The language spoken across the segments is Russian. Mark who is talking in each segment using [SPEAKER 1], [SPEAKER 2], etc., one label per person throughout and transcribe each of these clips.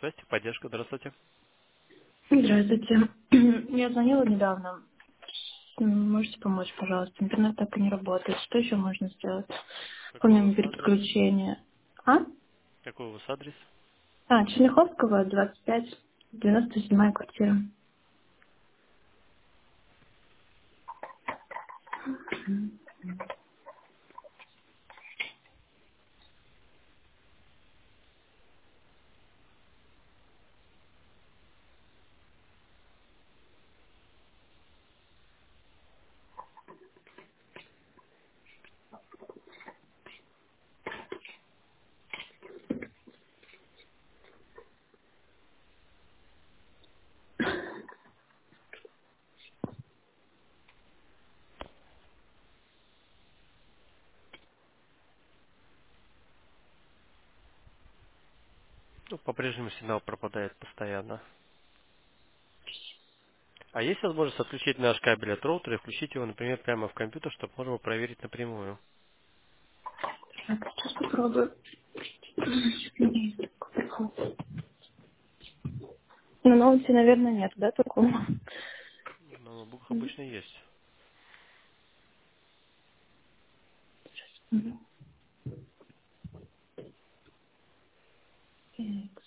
[SPEAKER 1] Связь, поддержка, здравствуйте.
[SPEAKER 2] Здравствуйте. Я звонила недавно. Можете помочь, пожалуйста? Интернет так и не работает. Что еще можно сделать?
[SPEAKER 1] Какой у вас
[SPEAKER 2] Помимо
[SPEAKER 1] адрес?
[SPEAKER 2] переподключения. А?
[SPEAKER 1] Какой у вас адрес?
[SPEAKER 2] Черняховского, 25, 97 квартира.
[SPEAKER 1] Ну, по-прежнему сигнал пропадает постоянно. А есть возможность отключить наш кабель от роутера и включить его, например, прямо в компьютер, чтобы можно было проверить напрямую?
[SPEAKER 2] Так, сейчас попробую. На ноуте, наверное, нет, да, такого?
[SPEAKER 1] На ноутбуках обычно есть.
[SPEAKER 2] Мгм. Так.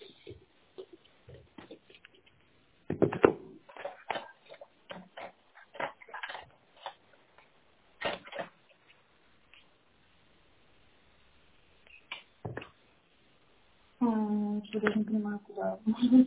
[SPEAKER 2] Я даже не понимаю, куда.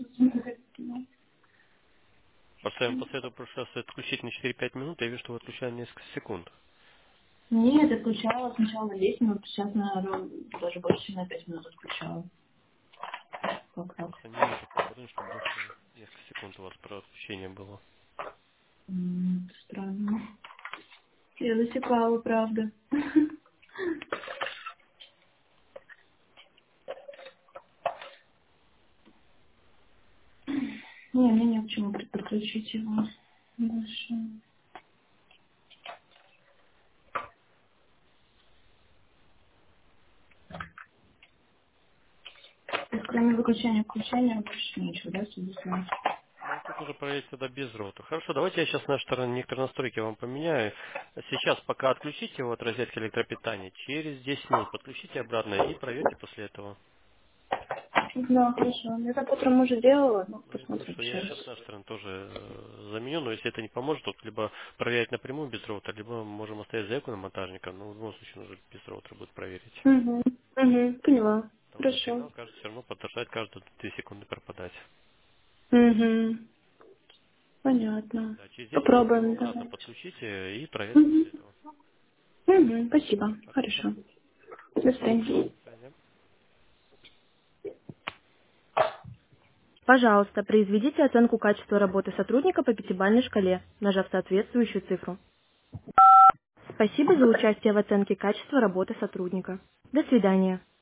[SPEAKER 1] Просто я вам посоветую в прошлый раз отключить на 4-5 минут, я вижу, что вы отключали несколько секунд.
[SPEAKER 2] Нет, отключала сначала на 10 минут, сейчас, наверное, даже больше, чем на 5 минут отключала. Как так?
[SPEAKER 1] Просто не вижу попадания, что больше несколько секунд у вас про отключение было.
[SPEAKER 2] Странно. Я засекала, правда. Не, мне не к чему подключить его больше. То есть, кроме выключения и включения, больше ничего, да, судя по всему?
[SPEAKER 1] Ну, тут нужно проверить тогда без роутера. Хорошо, давайте я сейчас на нашей стороне некоторые настройки вам поменяю. Сейчас пока отключите его от розетки электропитания, через 10 минут подключите обратно и проверьте после этого.
[SPEAKER 2] Да, хорошо. Я так утром уже делала, ну,
[SPEAKER 1] Ну, я говорю,
[SPEAKER 2] посмотрим
[SPEAKER 1] что я
[SPEAKER 2] еще раз.
[SPEAKER 1] сейчас с нашей стороны тоже заменю, но если это не поможет, то либо проверять напрямую без роутера, либо мы можем оставить заявку на монтажника, но в любом случае нужно без роутера будет проверить.
[SPEAKER 2] Угу. Угу, поняла.
[SPEAKER 1] Потому что
[SPEAKER 2] Хорошо.
[SPEAKER 1] сигнал кажется все равно подтверждает каждые 2 секунды пропадать.
[SPEAKER 2] Угу. Понятно.
[SPEAKER 1] Да, через 10 минут его
[SPEAKER 2] Попробуем,
[SPEAKER 1] обратно
[SPEAKER 2] давайте.
[SPEAKER 1] подключите и проверьте
[SPEAKER 2] Угу.
[SPEAKER 1] после этого.
[SPEAKER 2] Угу, спасибо.
[SPEAKER 1] Пожалуйста.
[SPEAKER 2] Хорошо. До свидания.
[SPEAKER 1] До свидания.
[SPEAKER 2] Пожалуйста, произведите оценку качества работы сотрудника по пятибалльной шкале, нажав соответствующую цифру. Спасибо за участие в оценке качества работы сотрудника. До свидания.